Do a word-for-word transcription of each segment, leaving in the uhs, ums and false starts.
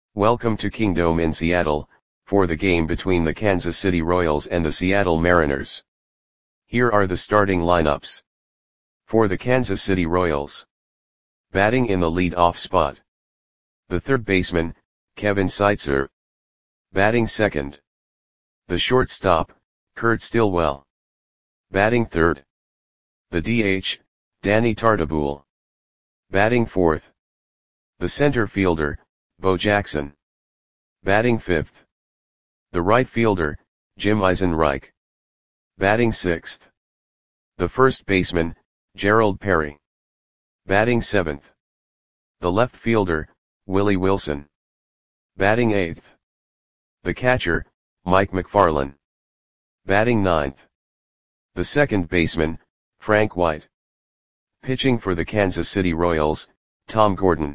Welcome to Kingdome in Seattle, for the game between the Kansas City Royals and the Seattle Mariners. Here are the starting lineups. For the Kansas City Royals. Batting in the lead-off spot. The third baseman, Kevin Seitzer. Batting second. The shortstop, Kurt Stillwell. Batting third. The D H, Danny Tartabull. Batting fourth. The center fielder, Bo Jackson. Batting fifth. The right fielder, Jim Eisenreich. Batting sixth. The first baseman, Gerald Perry. Batting seventh. The left fielder, Willie Wilson. Batting eighth. The catcher, Mike McFarland. Batting ninth. The second baseman, Frank White. Pitching for the Kansas City Royals, Tom Gordon.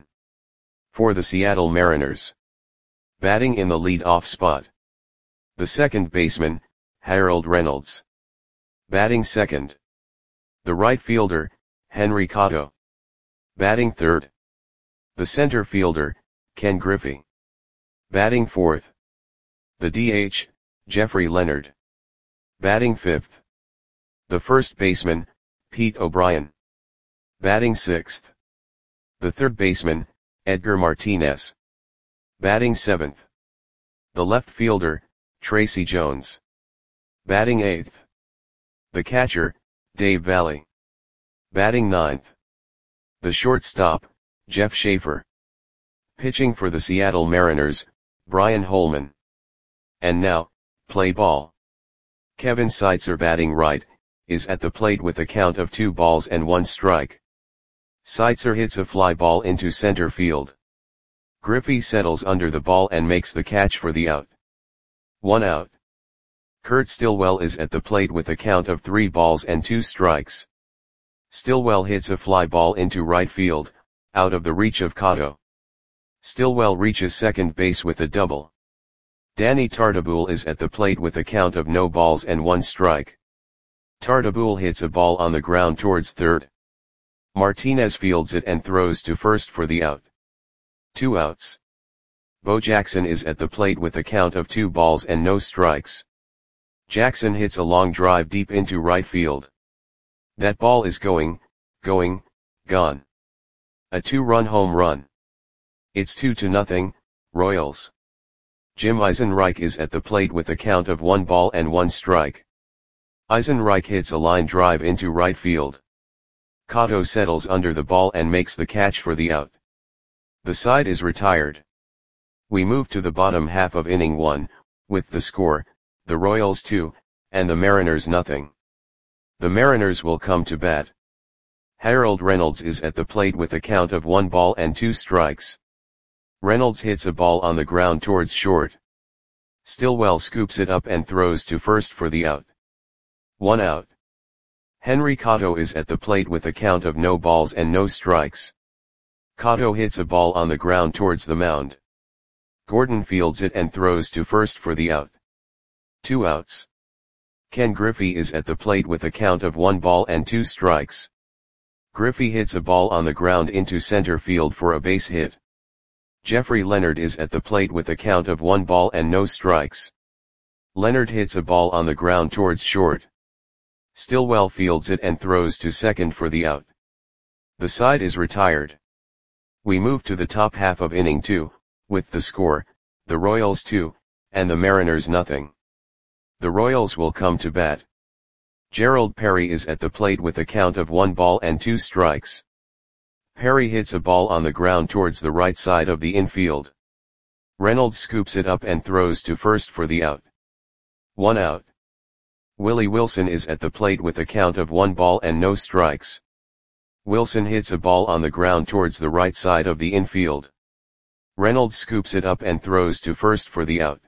For the Seattle Mariners. Batting in the lead-off spot. The second baseman, Harold Reynolds. Batting second. The right fielder, Henry Cotto. Batting third. The center fielder, Ken Griffey. Batting fourth. The D H, Jeffrey Leonard. Batting fifth. The first baseman, Pete O'Brien. Batting sixth. The third baseman, Edgar Martinez. Batting seventh. The left fielder, Tracy Jones. Batting eighth. The catcher, Dave Valley. Batting ninth. The shortstop, Jeff Schaefer. Pitching for the Seattle Mariners, Brian Holman. And now, play ball. Kevin Seitzer, batting right, is at the plate with a count of two balls and one strike. Seitzer hits a fly ball into center field. Griffey settles under the ball and makes the catch for the out. One out. Kurt Stillwell is at the plate with a count of three balls and two strikes. Stillwell hits a fly ball into right field, out of the reach of Cotto. Stillwell reaches second base with a double. Danny Tartabull is at the plate with a count of no balls and one strike. Tartabull hits a ball on the ground towards third. Martinez fields it and throws to first for the out. Two outs. Bo Jackson is at the plate with a count of two balls and no strikes. Jackson hits a long drive deep into right field. That ball is going, going, gone. A two-run home run. It's two to nothing, Royals. Jim Eisenreich is at the plate with a count of one ball and one strike. Eisenreich hits a line drive into right field. Cotto settles under the ball and makes the catch for the out. The side is retired. We move to the bottom half of inning one, with the score, the Royals two, and the Mariners nothing. The Mariners will come to bat. Harold Reynolds is at the plate with a count of one ball and two strikes. Reynolds hits a ball on the ground towards short. Stillwell scoops it up and throws to first for the out. One out. Henry Cotto is at the plate with a count of no balls and no strikes. Cotto hits a ball on the ground towards the mound. Gordon fields it and throws to first for the out. Two outs. Ken Griffey is at the plate with a count of one ball and two strikes. Griffey hits a ball on the ground into center field for a base hit. Jeffrey Leonard is at the plate with a count of one ball and no strikes. Leonard hits a ball on the ground towards short. Stillwell fields it and throws to second for the out. The side is retired. We move to the top half of inning two, with the score, the Royals two, and the Mariners nothing. The Royals will come to bat. Gerald Perry is at the plate with a count of one ball and two strikes. Perry hits a ball on the ground towards the right side of the infield. Reynolds scoops it up and throws to first for the out. One out. Willie Wilson is at the plate with a count of one ball and no strikes. Wilson hits a ball on the ground towards the right side of the infield. Reynolds scoops it up and throws to first for the out.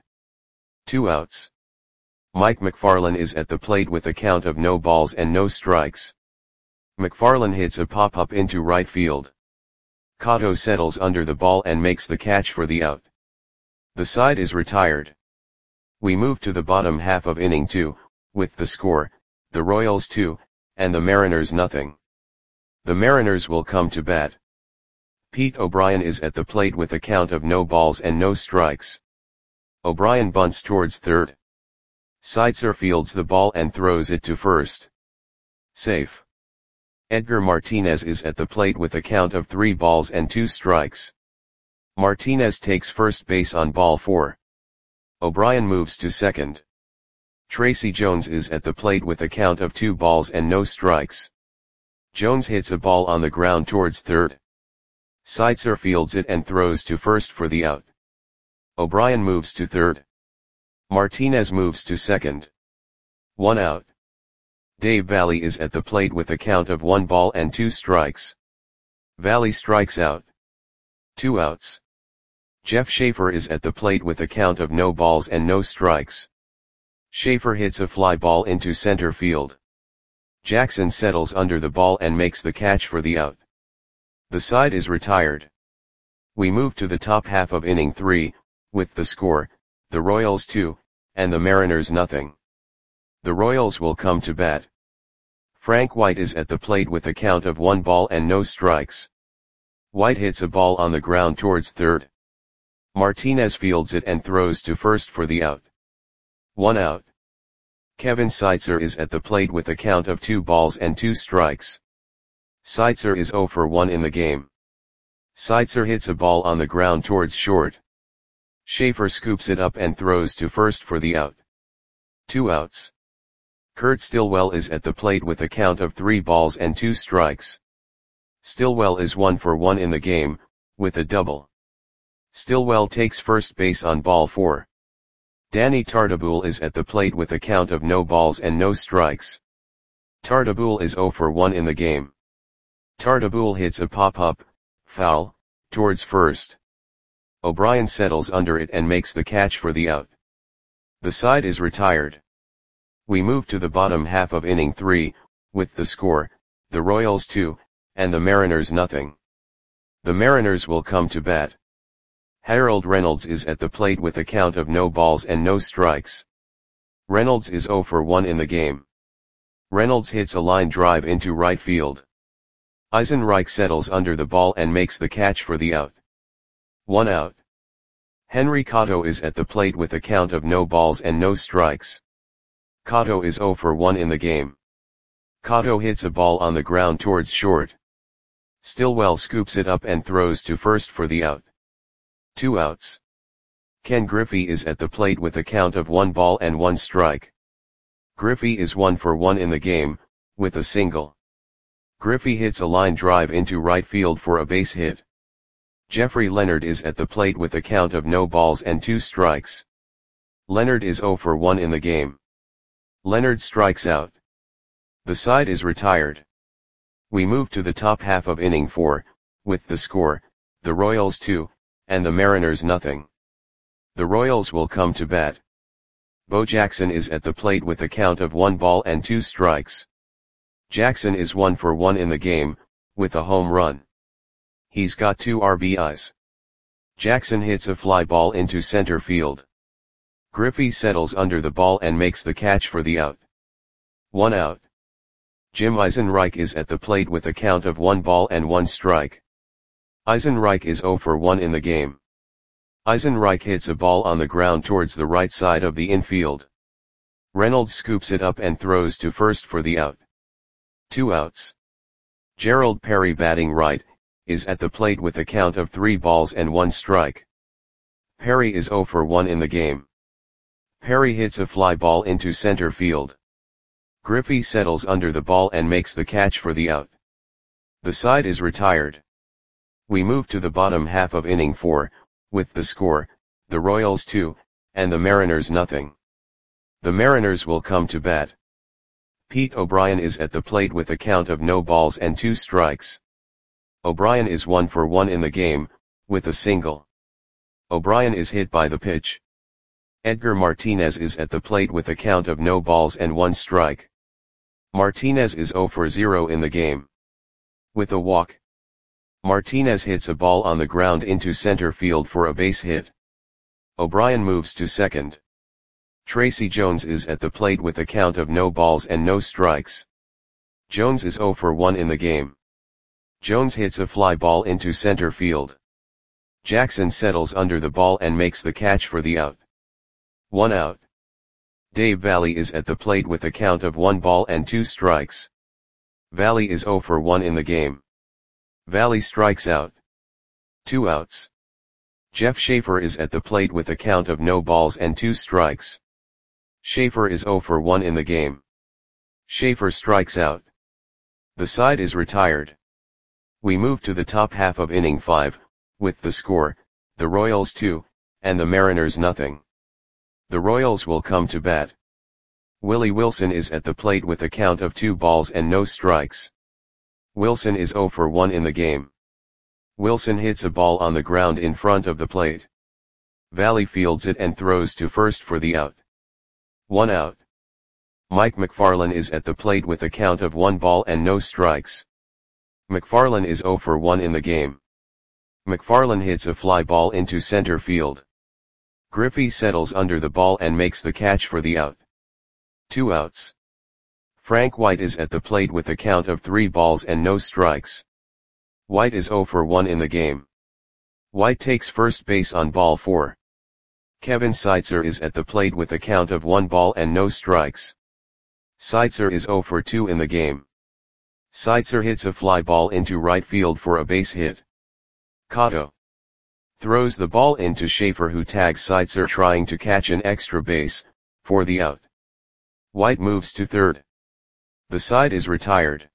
Two outs. Mike McFarland is at the plate with a count of no balls and no strikes. McFarland hits a pop-up into right field. Cotto settles under the ball and makes the catch for the out. The side is retired. We move to the bottom half of inning two, with the score, the Royals two, and the Mariners nothing. The Mariners will come to bat. Pete O'Brien is at the plate with a count of no balls and no strikes. O'Brien bunts towards third. Seitzer fields the ball and throws it to first. Safe. Edgar Martinez is at the plate with a count of three balls and two strikes. Martinez takes first base on ball four. O'Brien moves to second. Tracy Jones is at the plate with a count of two balls and no strikes. Jones hits a ball on the ground towards third. Seitzer fields it and throws to first for the out. O'Brien moves to third. Martinez moves to second. One out. Dave Valle is at the plate with a count of one ball and two strikes. Valle strikes out. Two outs. Jeff Schaefer is at the plate with a count of no balls and no strikes. Schaefer hits a fly ball into center field. Jackson settles under the ball and makes the catch for the out. The side is retired. We move to the top half of inning three, with the score, the Royals two, and the Mariners nothing. The Royals will come to bat. Frank White is at the plate with a count of one ball and no strikes. White hits a ball on the ground towards third. Martinez fields it and throws to first for the out. One out. Kevin Seitzer is at the plate with a count of two balls and two strikes. Seitzer is zero for one in the game. Seitzer hits a ball on the ground towards short. Schaefer scoops it up and throws to first for the out. Two outs. Kurt Stillwell is at the plate with a count of three balls and two strikes. Stillwell is one for one in the game, with a double. Stillwell takes first base on ball four. Danny Tartabull is at the plate with a count of no balls and no strikes. Tartabull is zero for one in the game. Tartabull hits a pop-up, foul, towards first. O'Brien settles under it and makes the catch for the out. The side is retired. We move to the bottom half of inning three, with the score, the Royals two, and the Mariners nothing. The Mariners will come to bat. Harold Reynolds is at the plate with a count of no balls and no strikes. Reynolds is zero for one in the game. Reynolds hits a line drive into right field. Eisenreich settles under the ball and makes the catch for the out. One out. Henry Cotto is at the plate with a count of no balls and no strikes. Cotto is zero for one in the game. Cotto hits a ball on the ground towards short. Stillwell scoops it up and throws to first for the out. Two outs. Ken Griffey is at the plate with a count of one ball and one strike. Griffey is one for one in the game, with a single. Griffey hits a line drive into right field for a base hit. Jeffrey Leonard is at the plate with a count of no balls and two strikes. Leonard is zero for one in the game. Leonard strikes out. The side is retired. We move to the top half of inning four, with the score, the Royals two, and the Mariners nothing. The Royals will come to bat. Bo Jackson is at the plate with a count of one ball and two strikes. Jackson is one for one in the game, with a home run. He's got two R B Is. Jackson hits a fly ball into center field. Griffey settles under the ball and makes the catch for the out. One out. Jim Eisenreich is at the plate with a count of one ball and one strike. Eisenreich is zero for one in the game. Eisenreich hits a ball on the ground towards the right side of the infield. Reynolds scoops it up and throws to first for the out. Two outs. Gerald Perry, batting right, is at the plate with a count of three balls and one strike. Perry is zero for one in the game. Perry hits a fly ball into center field. Griffey settles under the ball and makes the catch for the out. The side is retired. We move to the bottom half of inning four, with the score, the Royals two, and the Mariners nothing. The Mariners will come to bat. Pete O'Brien is at the plate with a count of no balls and two strikes. O'Brien is one for one in the game, with a single. O'Brien is hit by the pitch. Edgar Martinez is at the plate with a count of no balls and one strike. Martinez is zero for zero in the game. With a walk. Martinez hits a ball on the ground into center field for a base hit. O'Brien moves to second. Tracy Jones is at the plate with a count of no balls and no strikes. Jones is zero for one in the game. Jones hits a fly ball into center field. Jackson settles under the ball and makes the catch for the out. One out. Dave Valle is at the plate with a count of one ball and two strikes. Valle is zero for one in the game. Valle strikes out. Two outs. Jeff Schaefer is at the plate with a count of no balls and two strikes. Schaefer is zero for one in the game. Schaefer strikes out. The side is retired. We move to the top half of inning five, with the score, the Royals two, and the Mariners nothing. The Royals will come to bat. Willie Wilson is at the plate with a count of two balls and no strikes. Wilson is zero for one in the game. Wilson hits a ball on the ground in front of the plate. Valle fields it and throws to first for the out. One out. Mike McFarland is at the plate with a count of one ball and no strikes. McFarland is zero for one in the game. McFarland hits a fly ball into center field. Griffey settles under the ball and makes the catch for the out. Two outs. Frank White is at the plate with a count of three balls and no strikes. White is zero for one in the game. White takes first base on ball four. Kevin Seitzer is at the plate with a count of one ball and no strikes. Seitzer is zero for two in the game. Seitzer hits a fly ball into right field for a base hit. Cotto throws the ball into Schaefer, who tags Seitzer trying to catch an extra base, for the out. White moves to third. The side is retired.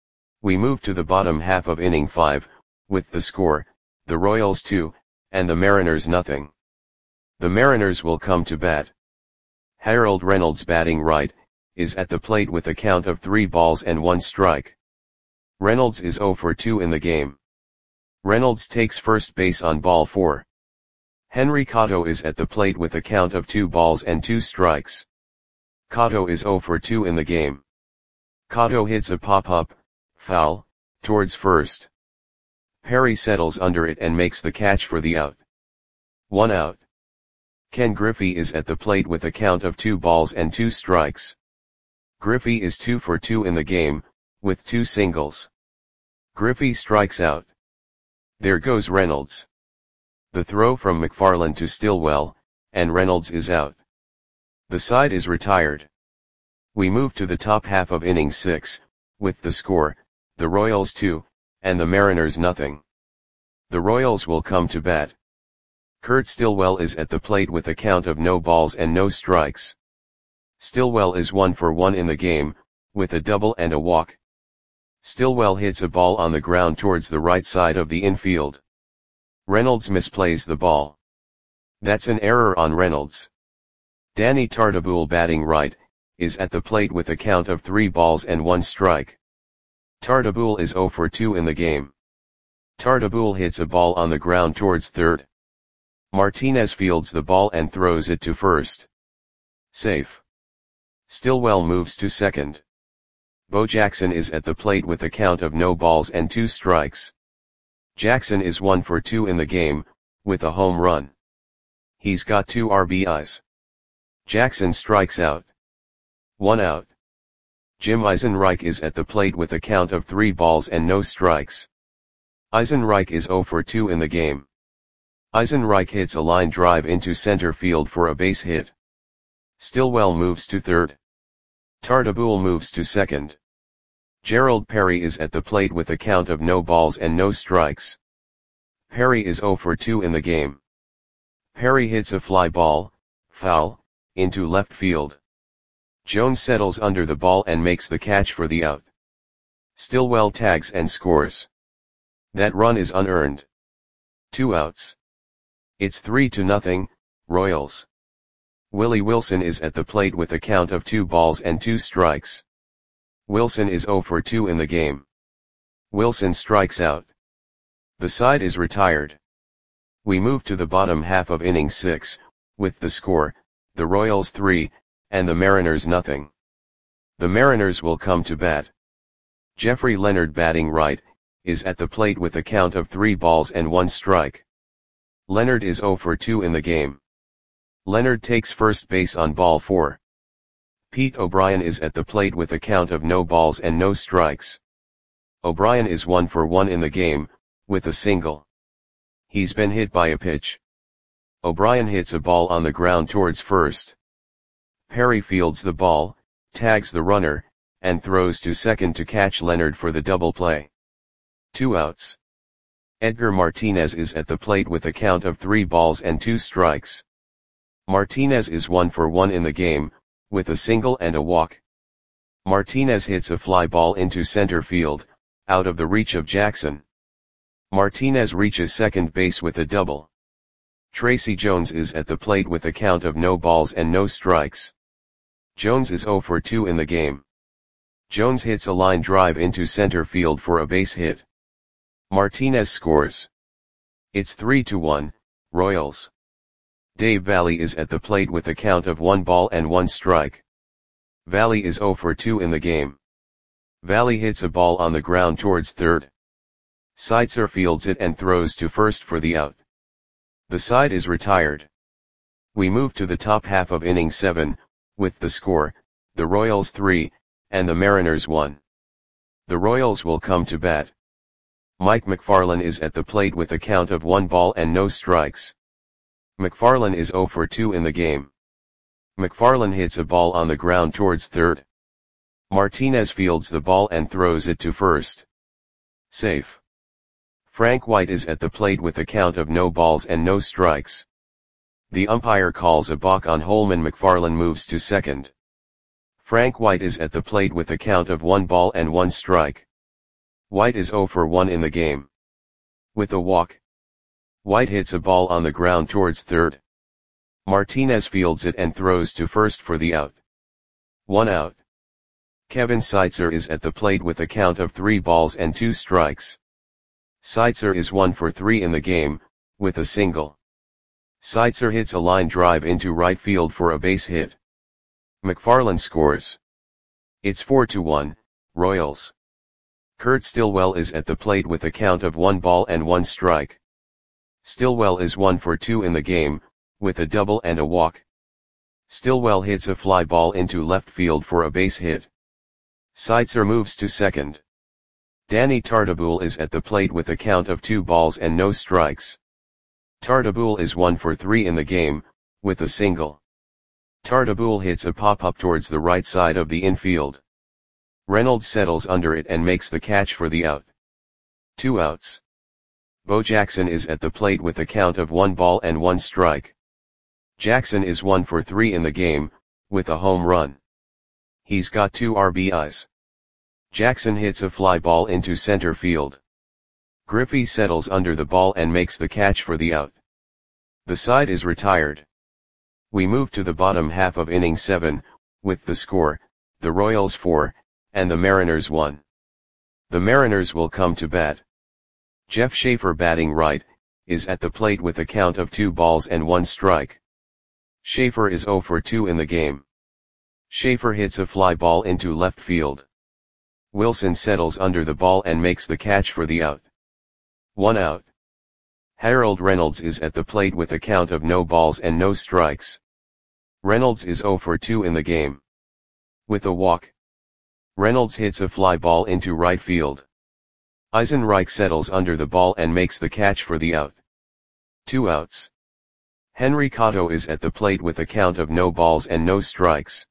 We move to the bottom half of inning five, with the score, the Royals two, and the Mariners nothing. The Mariners will come to bat. Harold Reynolds, batting right, is at the plate with a count of three balls and one strike. Reynolds is zero for two in the game. Reynolds takes first base on ball four. Henry Cotto is at the plate with a count of two balls and two strikes. Cotto is zero for two in the game. Cotto hits a pop-up, foul, towards first. Perry settles under it and makes the catch for the out. One out. Ken Griffey is at the plate with a count of two balls and two strikes. Griffey is two for two in the game, with two singles. Griffey strikes out. There goes Reynolds. The throw from McFarland to Stillwell, and Reynolds is out. The side is retired. We move to the top half of inning six, with the score, the Royals two, and the Mariners nothing. The Royals will come to bat. Kurt Stillwell is at the plate with a count of no balls and no strikes. Stillwell is one for one in the game, with a double and a walk. Stillwell hits a ball on the ground towards the right side of the infield. Reynolds misplays the ball. That's an error on Reynolds. Danny Tartabull, batting right, is at the plate with a count of three balls and one strike. Tartabull is zero for two in the game. Tartabull hits a ball on the ground towards third. Martinez fields the ball and throws it to first. Safe. Stillwell moves to second. Bo Jackson is at the plate with a count of no balls and two strikes. Jackson is one for two in the game, with a home run. He's got two R B Is. Jackson strikes out. One out. Jim Eisenreich is at the plate with a count of three balls and no strikes. Eisenreich is zero for two in the game. Eisenreich hits a line drive into center field for a base hit. Stillwell moves to third. Tartabull moves to second. Gerald Perry is at the plate with a count of no balls and no strikes. Perry is zero for two in the game. Perry hits a fly ball, foul, into left field. Jones settles under the ball and makes the catch for the out. Stillwell tags and scores. That run is unearned. Two outs. It's three to nothing, Royals. Willie Wilson is at the plate with a count of two balls and two strikes. Wilson is zero for two in the game. Wilson strikes out. The side is retired. We move to the bottom half of inning six, with the score, the Royals three, and the Mariners nothing. The Mariners will come to bat. Jeffrey Leonard, batting right, is at the plate with a count of three balls and one strike. Leonard is zero for two in the game. Leonard takes first base on ball four. Pete O'Brien is at the plate with a count of no balls and no strikes. O'Brien is one for one in the game, with a single. He's been hit by a pitch. O'Brien hits a ball on the ground towards first. Perry fields the ball, tags the runner, and throws to second to catch Leonard for the double play. Two outs. Edgar Martinez is at the plate with a count of three balls and two strikes. Martinez is one for one in the game, with a single and a walk. Martinez hits a fly ball into center field, out of the reach of Jackson. Martinez reaches second base with a double. Tracy Jones is at the plate with a count of no balls and no strikes. Jones is zero for two in the game. Jones hits a line drive into center field for a base hit. Martinez scores. It's three to one, Royals. Dave Valle is at the plate with a count of one ball and one strike. Valle is zero for two in the game. Valle hits a ball on the ground towards third. Seitzer fields it and throws to first for the out. The side is retired. We move to the top half of inning seven, with the score, the Royals three, and the Mariners one. The Royals will come to bat. Mike McFarland is at the plate with a count of one ball and no strikes. McFarland is zero for two in the game. McFarland hits a ball on the ground towards third. Martinez fields the ball and throws it to first. Safe. Frank White is at the plate with a count of no balls and no strikes. The umpire calls a balk on Holman. McFarland moves to second. Frank White is at the plate with a count of one ball and one strike. White is zero for one in the game. With a walk. White hits a ball on the ground towards third. Martinez fields it and throws to first for the out. One out. Kevin Seitzer is at the plate with a count of three balls and two strikes. Seitzer is one for three in the game, with a single. Seitzer hits a line drive into right field for a base hit. McFarland scores. It's four to one, Royals. Kurt Stillwell is at the plate with a count of one ball and one strike. Stillwell is one for two in the game, with a double and a walk. Stillwell hits a fly ball into left field for a base hit. Seitzer moves to second. Danny Tartabull is at the plate with a count of two balls and no strikes. Tartabull is one for three in the game, with a single. Tartabull hits a pop-up towards the right side of the infield. Reynolds settles under it and makes the catch for the out. Two outs. Bo Jackson is at the plate with a count of one ball and one strike. Jackson is one for three in the game, with a home run. He's got two R B Is. Jackson hits a fly ball into center field. Griffey settles under the ball and makes the catch for the out. The side is retired. We move to the bottom half of inning seven, with the score, the Royals four, and the Mariners one. The Mariners will come to bat. Jeff Schaefer, batting right, is at the plate with a count of two balls and one strike. Schaefer is zero for two in the game. Schaefer hits a fly ball into left field. Wilson settles under the ball and makes the catch for the out. One out. Harold Reynolds is at the plate with a count of no balls and no strikes. Reynolds is zero for two in the game. With a walk. Reynolds hits a fly ball into right field. Eisenreich settles under the ball and makes the catch for the out. Two outs. Henry Cotto is at the plate with a count of no balls and no strikes.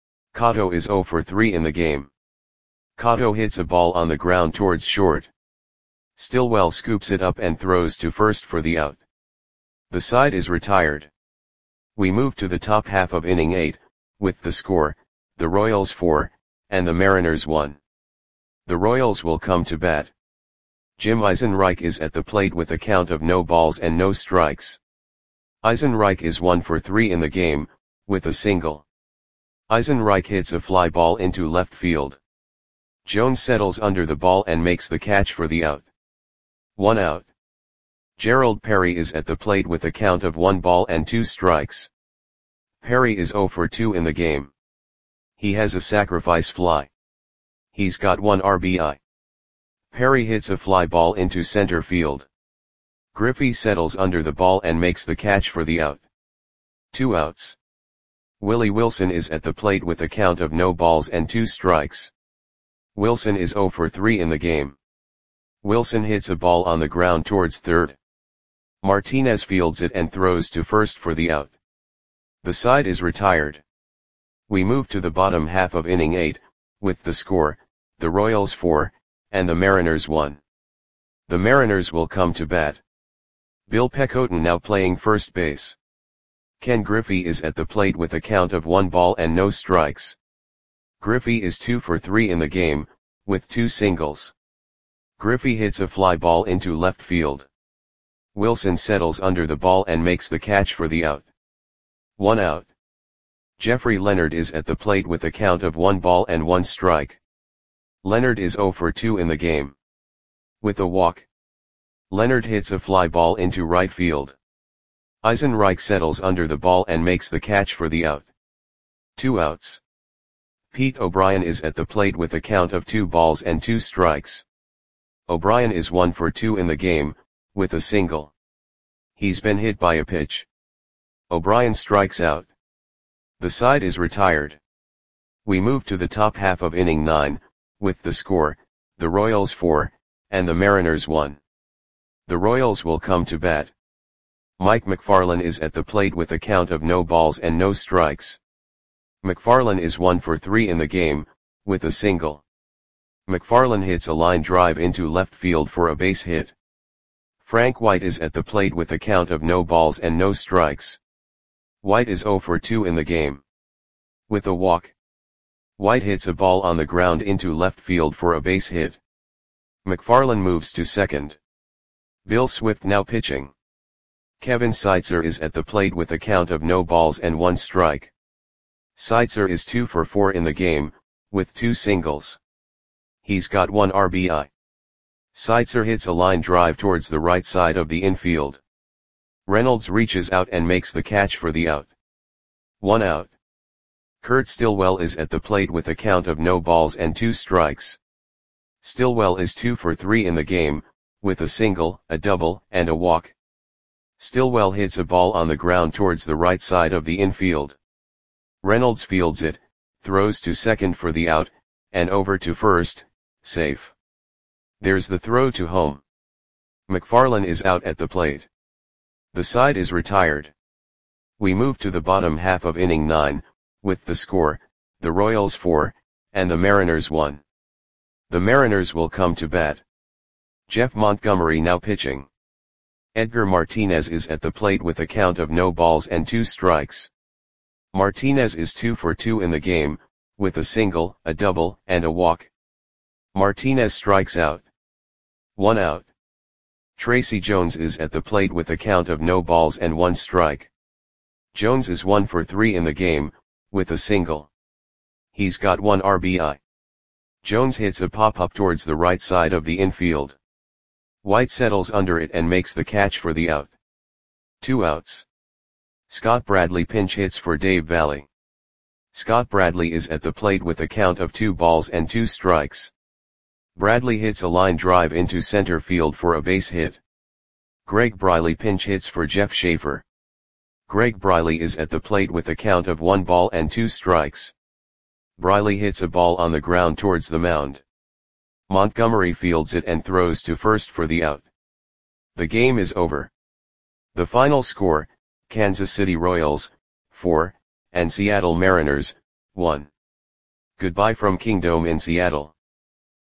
Cotto is zero for three in the game. Cotto hits a ball on the ground towards short. Stillwell scoops it up and throws to first for the out. The side is retired. We move to the top half of inning eight, with the score, the Royals four, and the Mariners one. The Royals will come to bat. Jim Eisenreich is at the plate with a count of no balls and no strikes. Eisenreich is one for three in the game, with a single. Eisenreich hits a fly ball into left field. Jones settles under the ball and makes the catch for the out. One out. Gerald Perry is at the plate with a count of one ball and two strikes. Perry is zero for two in the game. He has a sacrifice fly. He's got one R B I. Perry hits a fly ball into center field. Griffey settles under the ball and makes the catch for the out. Two outs. Willie Wilson is at the plate with a count of no balls and two strikes. Wilson is zero for three in the game. Wilson hits a ball on the ground towards third. Martinez fields it and throws to first for the out. The side is retired. We move to the bottom half of inning eight, with the score, the Royals four, and the Mariners one. The Mariners will come to bat. Bill Pecoten now playing first base. Ken Griffey is at the plate with a count of one ball and no strikes. Griffey is two for three in the game, with two singles. Griffey hits a fly ball into left field. Wilson settles under the ball and makes the catch for the out. One out. Jeffrey Leonard is at the plate with a count of one ball and one strike. Leonard is zero for two in the game. With a walk, Leonard hits a fly ball into right field. Eisenreich settles under the ball and makes the catch for the out. Two outs. Pete O'Brien is at the plate with a count of two balls and two strikes. O'Brien is one for two in the game, with a single. He's been hit by a pitch. O'Brien strikes out. The side is retired. We move to the top half of inning nine, with the score, the Royals four, and the Mariners one. The Royals will come to bat. Mike McFarland is at the plate with a count of no balls and no strikes. McFarland is one for three in the game, with a single. McFarland hits a line drive into left field for a base hit. Frank White is at the plate with a count of no balls and no strikes. White is zero for two in the game. With a walk, White hits a ball on the ground into left field for a base hit. McFarland moves to second. Bill Swift now pitching. Kevin Seitzer is at the plate with a count of no balls and one strike. Seitzer is two for four in the game, with two singles. He's got one R B I. Seitzer hits a line drive towards the right side of the infield. Reynolds reaches out and makes the catch for the out. One out. Kurt Stillwell is at the plate with a count of no balls and two strikes. Stillwell is two for three in the game, with a single, a double, and a walk. Stillwell hits a ball on the ground towards the right side of the infield. Reynolds fields it, throws to second for the out, and over to first, safe. There's the throw to home. McFarland is out at the plate. The side is retired. We move to the bottom half of inning nine, with the score, the Royals four, and the Mariners one. The Mariners will come to bat. Jeff Montgomery now pitching. Edgar Martinez is at the plate with a count of no balls and two strikes. Martinez is two for two in the game, with a single, a double, and a walk. Martinez strikes out. One out. Tracy Jones is at the plate with a count of no balls and one strike. Jones is one for three in the game, with a single. He's got one R B I. Jones hits a pop-up towards the right side of the infield. White settles under it and makes the catch for the out. Two outs. Scott Bradley pinch hits for Dave Valley. Scott Bradley is at the plate with a count of two balls and two strikes. Bradley hits a line drive into center field for a base hit. Greg Briley pinch hits for Jeff Schaefer. Greg Briley is at the plate with a count of one ball and two strikes. Briley hits a ball on the ground towards the mound. Montgomery fields it and throws to first for the out. The game is over. The final score, Kansas City Royals, four, and Seattle Mariners, one. Goodbye from Kingdome in Seattle.